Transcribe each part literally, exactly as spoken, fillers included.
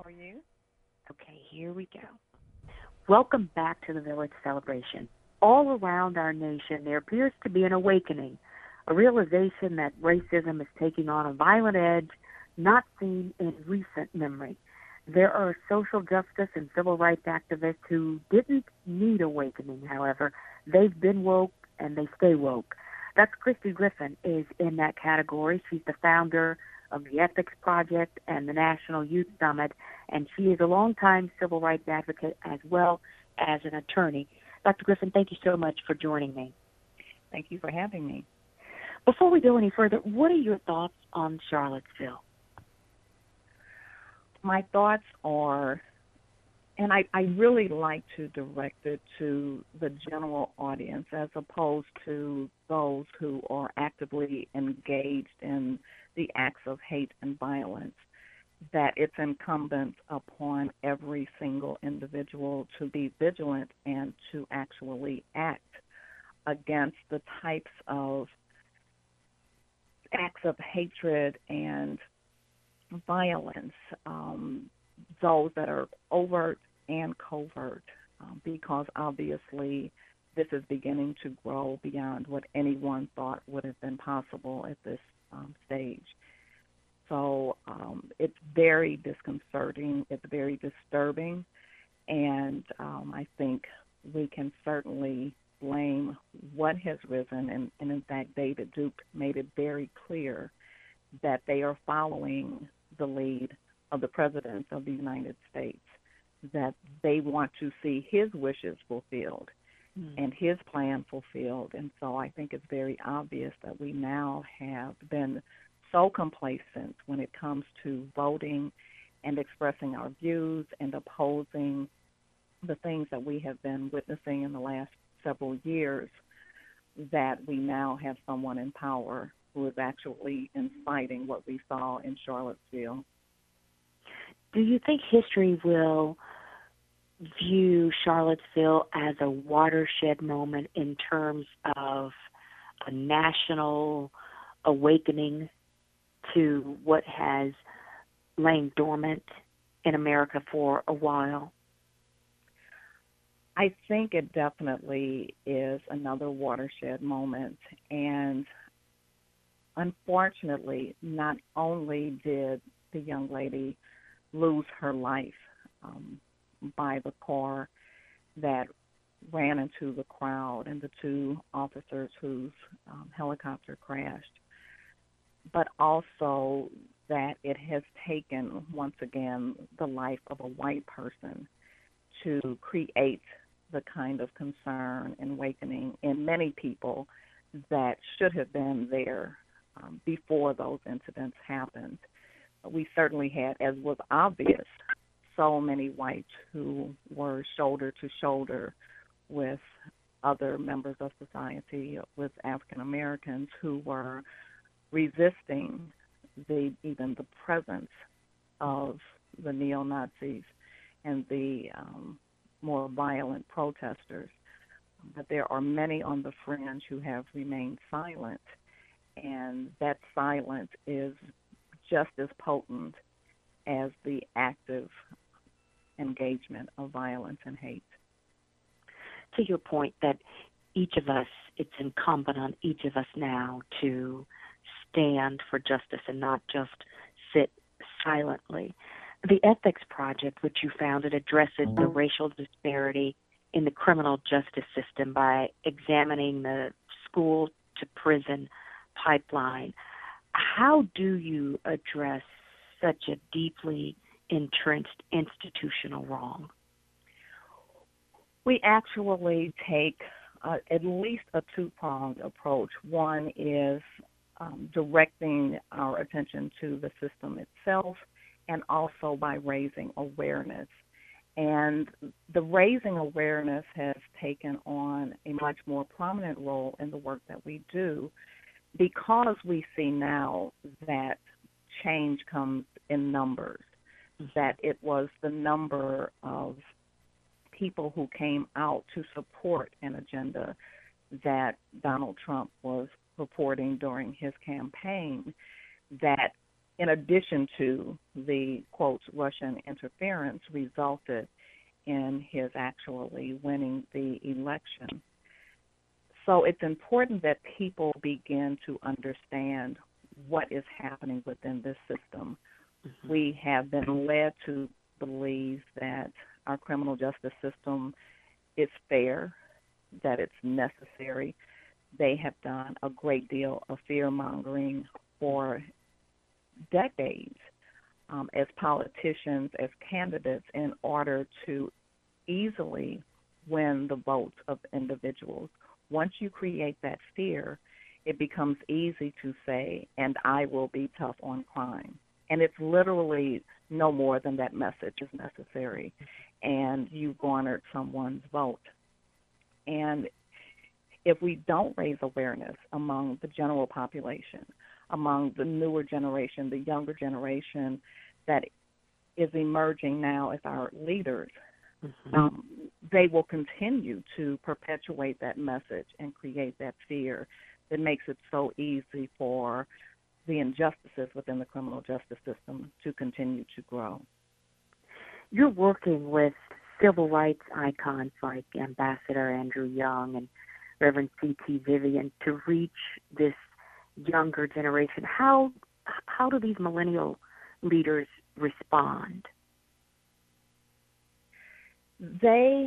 are you? Okay, here we go. Welcome back to the Village Celebration. All around our nation, there appears to be an awakening, a realization that racism is taking on a violent edge not seen in recent memory. There are social justice and civil rights activists who didn't need awakening, however. They've been woke and they stay woke. That's Christy Griffin is in that category. She's the founder of the Ethics Project and the National Youth Summit, and she is a longtime civil rights advocate as well as an attorney. Doctor Griffin, thank you so much for joining me. Thank you for having me. Before we go any further, what are your thoughts on Charlottesville? My thoughts are, and I, I really like to direct it to the general audience as opposed to those who are actively engaged in the acts of hate and violence, that it's incumbent upon every single individual to be vigilant and to actually act against the types of acts of hatred and violence, um, those that are overt and covert, um, because obviously this is beginning to grow beyond what anyone thought would have been possible at this um, stage. So um, it's very disconcerting, it's very disturbing, and um, I think we can certainly blame what has risen, and, and in fact David Duke made it very clear that they are following the lead of the President of the United States, that they want to see his wishes fulfilled mm. and his plan fulfilled. And so I think it's very obvious that we now have been so complacent when it comes to voting and expressing our views and opposing the things that we have been witnessing in the last several years, that we now have someone in power who is actually inciting what we saw in Charlottesville. Do you think history will view Charlottesville as a watershed moment in terms of a national awakening to what has lain dormant in America for a while? I think it definitely is another watershed moment, and unfortunately, not only did the young lady lose her life um, by the car that ran into the crowd and the two officers whose um, helicopter crashed, but also that it has taken, once again, the life of a white person to create the kind of concern and awakening in many people that should have been there um, before those incidents happened. We certainly had, as was obvious, so many whites who were shoulder to shoulder with other members of society, with African Americans who were resisting the even the presence of the neo-Nazis and the um, more violent protesters. But there are many on the fringe who have remained silent, and that silence is just as potent as the active engagement of violence and hate. To your point that each of us, it's incumbent on each of us now to stand for justice and not just sit silently. The Ethics Project, which you founded, addresses the racial disparity in the criminal justice system by examining the school to prison pipeline. How do you address such a deeply entrenched institutional wrong? We actually take uh, at least a two-pronged approach. One is um, directing our attention to the system itself, and also by raising awareness. And the raising awareness has taken on a much more prominent role in the work that we do, because we see now that change comes in numbers, that it was the number of people who came out to support an agenda that Donald Trump was reporting during his campaign that in addition to the, quote, Russian interference, resulted in his actually winning the election. So it's important that people begin to understand what is happening within this system. Mm-hmm. We have been led to believe that our criminal justice system is fair, that it's necessary. They have done a great deal of fear-mongering for decades um, as politicians, as candidates, in order to easily win the votes of individuals. Once you create that fear, it becomes easy to say, and I will be tough on crime. And it's literally no more than that message is necessary, and you've garnered someone's vote. And if we don't raise awareness among the general population, among the newer generation, the younger generation that is emerging now as our leaders, mm-hmm. um, they will continue to perpetuate that message and create that fear that makes it so easy for the injustices within the criminal justice system to continue to grow. You're working with civil rights icons like Ambassador Andrew Young and Reverend C T Vivian to reach this younger generation. How how do these millennial leaders respond? They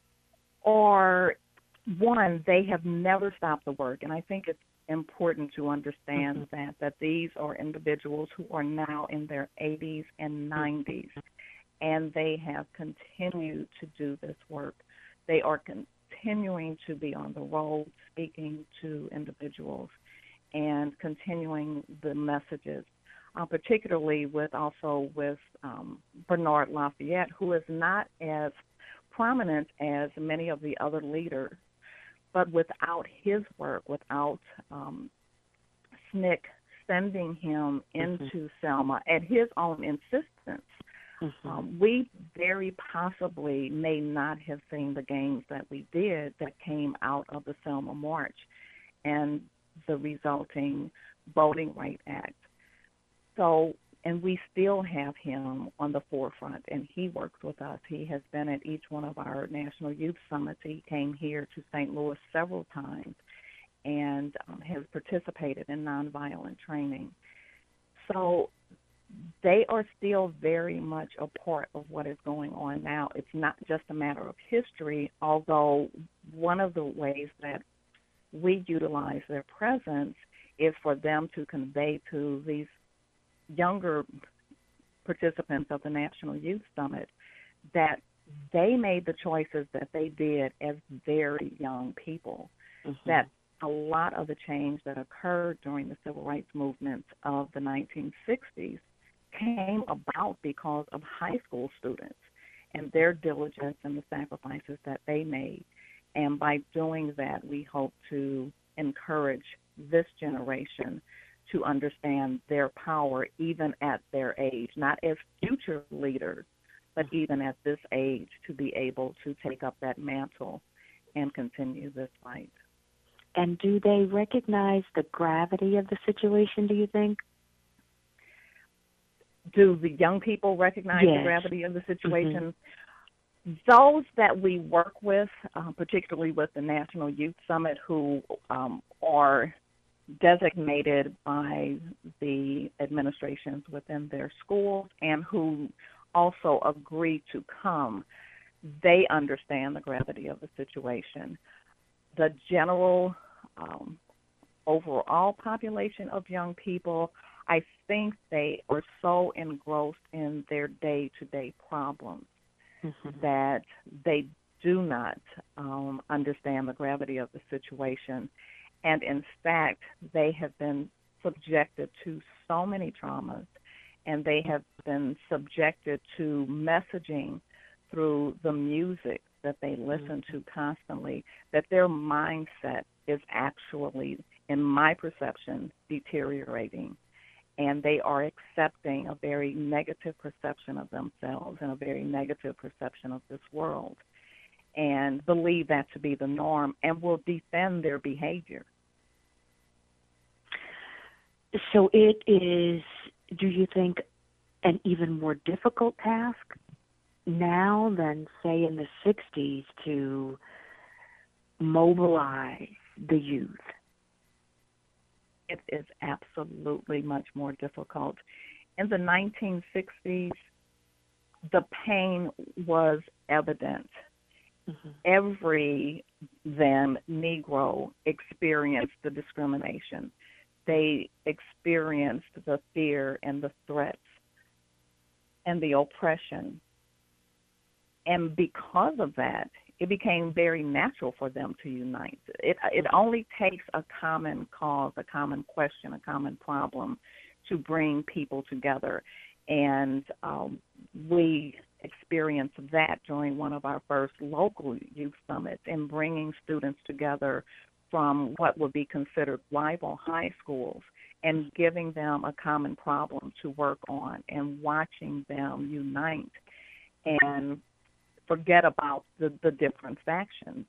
are, one, they have never stopped the work, and I think it's important to understand mm-hmm. that, that these are individuals who are now in their eighties and nineties, and they have continued to do this work. They are continuing to be on the road speaking to individuals and continuing the messages, uh, particularly with also with um, Bernard Lafayette, who is not as prominent as many of the other leaders. But without his work, without um, S N C C sending him into mm-hmm. Selma at his own insistence, mm-hmm. um, we very possibly may not have seen the gains that we did that came out of the Selma March and the resulting Voting Rights Act. So, and we still have him on the forefront, and he works with us. He has been at each one of our National Youth Summits. He came here to Saint Louis several times and um, has participated in nonviolent training. So they are still very much a part of what is going on now. It's not just a matter of history, although one of the ways that we utilize their presence is for them to convey to these younger participants of the National Youth Summit that they made the choices that they did as very young people, mm-hmm. that a lot of the change that occurred during the civil rights movements of the nineteen sixties came about because of high school students and their diligence and the sacrifices that they made. And by doing that, we hope to encourage this generation to understand their power even at their age, not as future leaders, but even at this age, to be able to take up that mantle and continue this fight. And do they recognize the gravity of the situation, do you think? Do the young people recognize yes. the gravity of the situation? Mm-hmm. Those that we work with, uh, particularly with the National Youth Summit, who um, are designated by the administrations within their schools and who also agree to come, they understand the gravity of the situation. The general um, overall population of young people, I think they are so engrossed in their day-to-day problems mm-hmm. that they do not um, understand the gravity of the situation. And in fact, they have been subjected to so many traumas, and they have been subjected to messaging through the music that they listen to constantly, that their mindset is actually, in my perception, deteriorating. And they are accepting a very negative perception of themselves and a very negative perception of this world, and believe that to be the norm and will defend their behavior. So it is do you think, an even more difficult task now than, say, in the sixties to mobilize the youth? It is absolutely much more difficult. In the nineteen sixties, the pain was evident. Mm-hmm. Every then Negro experienced the discrimination. They experienced the fear and the threats and the oppression. And because of that, it became very natural for them to unite. It, it only takes a common cause, a common question, a common problem to bring people together. And um, we experienced that during one of our first local youth summits in bringing students together from what would be considered rival high schools and giving them a common problem to work on and watching them unite and forget about the, the different factions.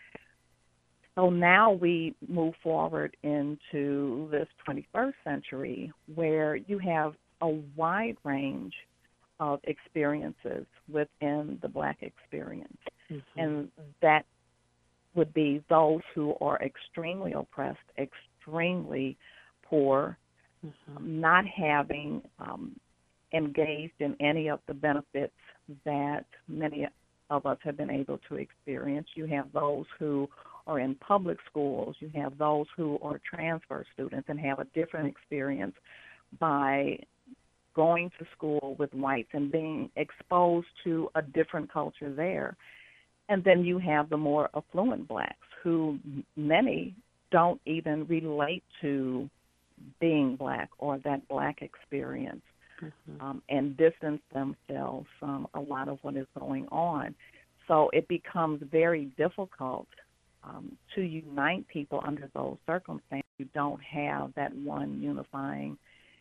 So now we move forward into this twenty-first century where you have a wide range of experiences within the Black experience. Mm-hmm. And that would be those who are extremely oppressed, extremely poor, mm-hmm. not having um, engaged in any of the benefits that many of us have been able to experience. You have those who are in public schools. You have those who are transfer students and have a different experience by going to school with whites and being exposed to a different culture there. And then you have the more affluent Blacks who many don't even relate to being Black or that Black experience. Mm-hmm. Um, and distance themselves from a lot of what is going on. So it becomes very difficult um, to unite people under those circumstances. You don't have that one unifying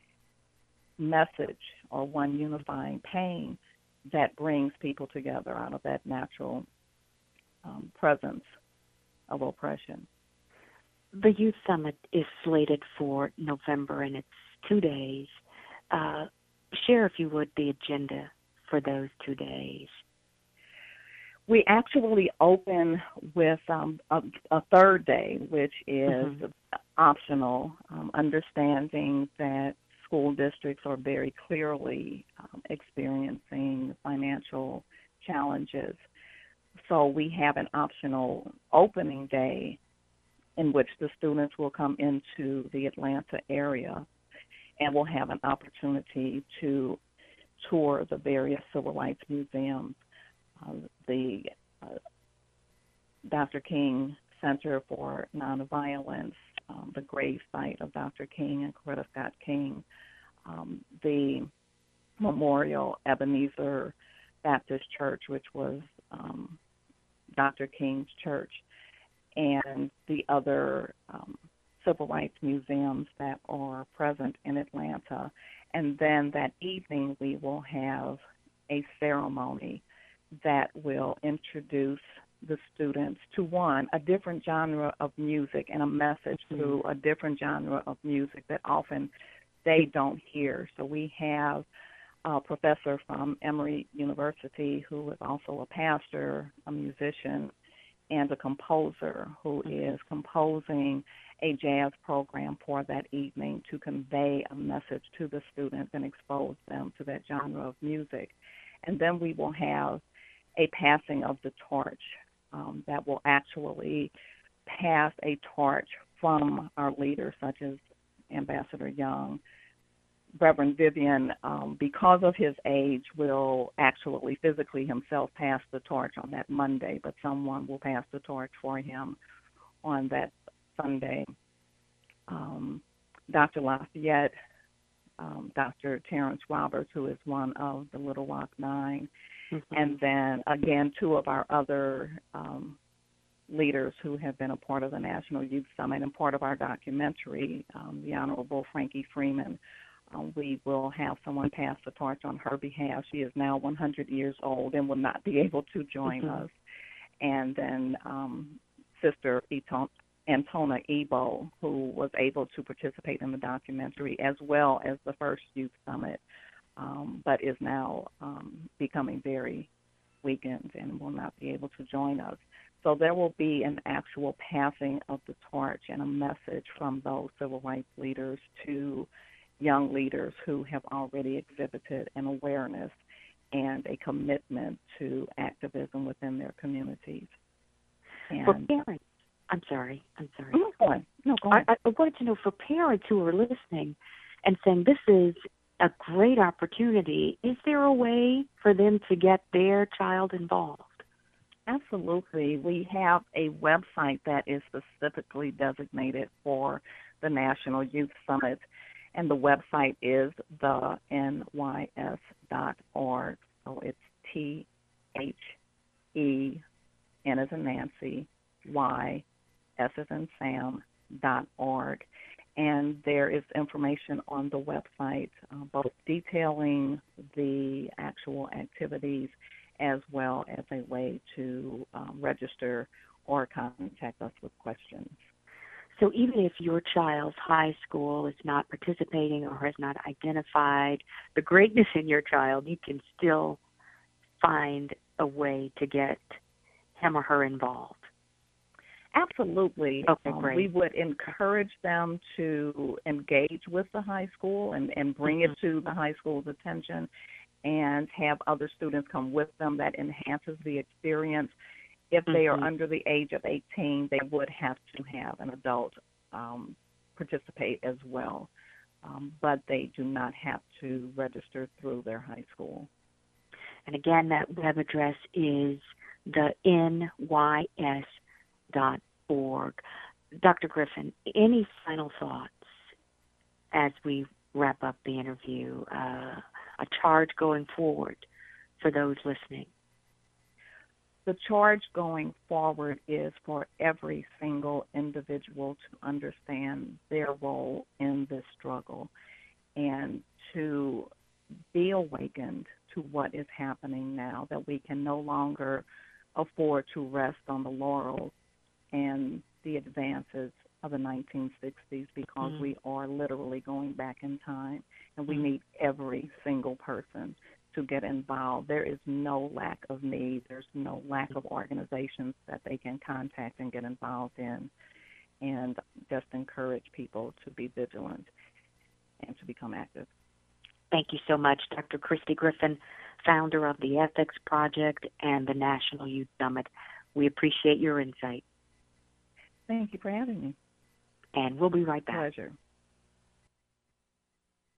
message or one unifying pain that brings people together out of that natural um, presence of oppression. The Youth Summit is slated for November, and it's two days. Uh, Share, if you would, the agenda for those two days. We actually open with um, a, a third day, which is mm-hmm. optional, um, understanding that school districts are very clearly um, experiencing financial challenges. So we have an optional opening day in which the students will come into the Atlanta area and we'll have an opportunity to tour the various civil rights museums, uh, the uh, Doctor King Center for Nonviolence, um, the grave site of Doctor King and Coretta Scott King, um, the Memorial Ebenezer Baptist Church, which was um, Doctor King's church, and the other um, civil rights museums that are present in Atlanta. And then that evening we will have a ceremony that will introduce the students to, one, a different genre of music and a message mm-hmm. through a different genre of music that often they don't hear. So we have a professor from Emory University who is also a pastor, a musician, and a composer who mm-hmm. is composing a jazz program for that evening to convey a message to the students and expose them to that genre of music. And then we will have a passing of the torch um, that will actually pass a torch from our leaders, such as Ambassador Young. Reverend Vivian, um, because of his age, will actually physically himself pass the torch on that Monday, but someone will pass the torch for him on that Sunday. Um, Doctor Lafayette, um, Doctor Terrence Roberts, who is one of the Little Rock Nine, mm-hmm. and then, again, two of our other um, leaders who have been a part of the National Youth Summit and part of our documentary, um, the Honorable Frankie Freeman. Um, we will have someone pass the torch on her behalf. She is now one hundred years old and will not be able to join mm-hmm. us. And then um, Sister Eton- Antona Ebo, who was able to participate in the documentary as well as the first youth summit, um, but is now um, becoming very weakened and will not be able to join us. So there will be an actual passing of the torch and a message from those civil rights leaders to young leaders who have already exhibited an awareness and a commitment to activism within their communities. And, for parents, I'm sorry, I'm sorry. No, go ahead. No, go ahead. I, I wanted to know, for parents who are listening and saying this is a great opportunity, is there a way for them to get their child involved? Absolutely. We have a website that is specifically designated for the National Youth Summit, and the website is the N Y S dot org. So it's T H E, N as in Nancy, Y, S as in Sam, dot org. And there is information on the website, uh, both detailing the actual activities as well as a way to um, register or contact us with questions. So even if your child's high school is not participating or has not identified the greatness in your child, you can still find a way to get him or her involved. Absolutely. Okay, um, great. We would encourage them to engage with the high school and, and bring mm-hmm. it to the high school's attention and have other students come with them. That enhances the experience. If they mm-hmm. are under the age of eighteen, they would have to have an adult um, participate as well. Um, but they do not have to register through their high school. And again, that web address is the N Y S dot org. Doctor Griffin, any final thoughts as we wrap up the interview, uh, a charge going forward for those listening? The charge going forward is for every single individual to understand their role in this struggle and to be awakened to what is happening now, that we can no longer afford to rest on the laurels and the advances of the nineteen sixties, because mm. we are literally going back in time, and we mm. need every single person to get involved. There is no lack of need. There's no lack of organizations that they can contact and get involved in, and just encourage people to be vigilant and to become active. Thank you so much, Doctor Christy Griffin, founder of the Ethics Project and the National Youth Summit. We appreciate your insight. Thank you for having me. And we'll be right back. Pleasure.